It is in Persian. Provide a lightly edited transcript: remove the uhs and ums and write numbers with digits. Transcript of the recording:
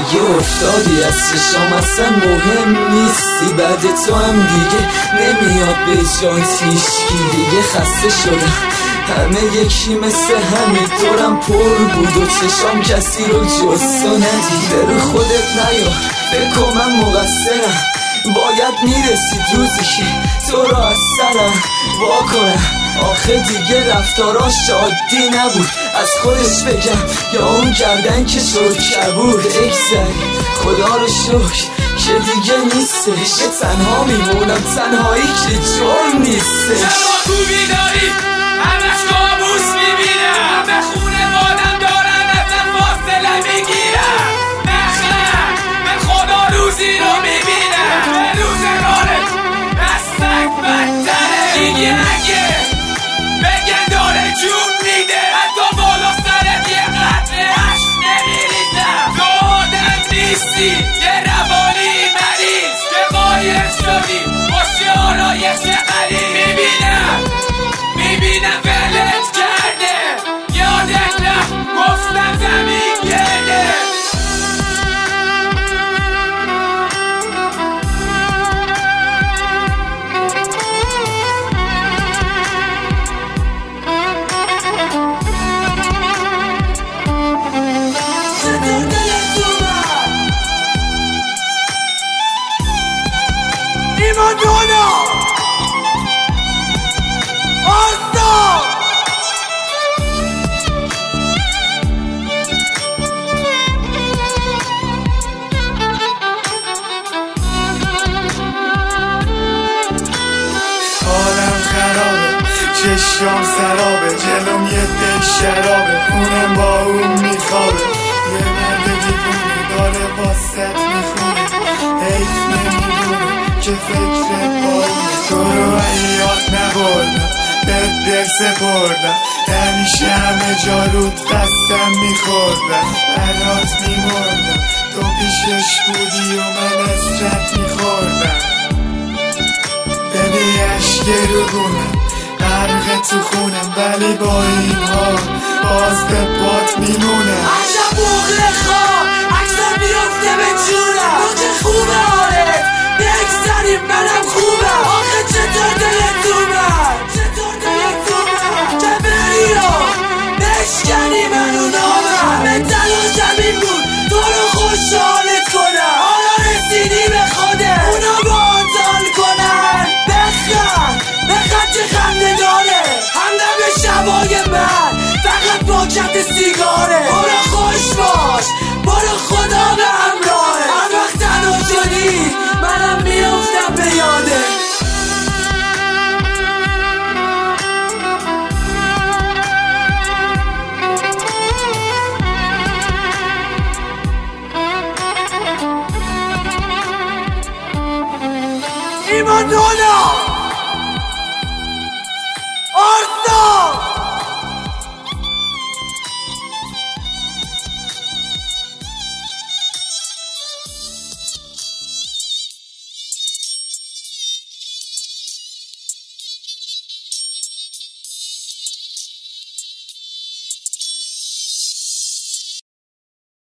دیگه افتادی از چشام، اصلا مهم نیستی. بعد تو هم دیگه نمیاد به جات هیچکی. دیگه خسته شدم، همه یکی مثل همین دورم پر بود و چشام کسی رو جز تو ندیده. رو خودت نیار، بکن من مقصرم. باید میرسید روزی که تو رو از سرم واکنم. آخه دیگه رفتاراش عادی نبود، از خودش بگم یا اون گردن که شد کبود. اگذاری خدا رو شکر که دیگه نیستش، که تنها میمونم، تنهایی که جرم نیستش. شما خوبی داری همش کابوس میبینم، به خونه مادم دارن ازم فاصله میگیرم. نخیر به خدا روزی رو میبینم، به روزگارت دستک بدتره. دیگه اگه بگن داره جون میده، حتی بالا سرت یه قطره عشق نمیریزم. تو آدم نیستی، یه روانی مریض که قایر شدی با شعارایش قریب. میبینم ولت کرده، یادت رفت گفتم زمین گرده. ایمان دونا آرسا حالم خرابه، چشام سرابه، جلوم یه دک شرابه، خونم با اون میخوابه. یه مرد دیوونه داره باست میخونه، حیف نمیدونه که فکرت باونه. تو رو یاد نبردم، بهت دل سپردم، همیشه همه جا رود دستم میخوردم. برات میمردم، تو پیشش بودی و من ازت میخوردم. ببی عشق رو گونم، غرق تو خونم، ولی با این حال باز به پات میمونم. عجب بغل خواه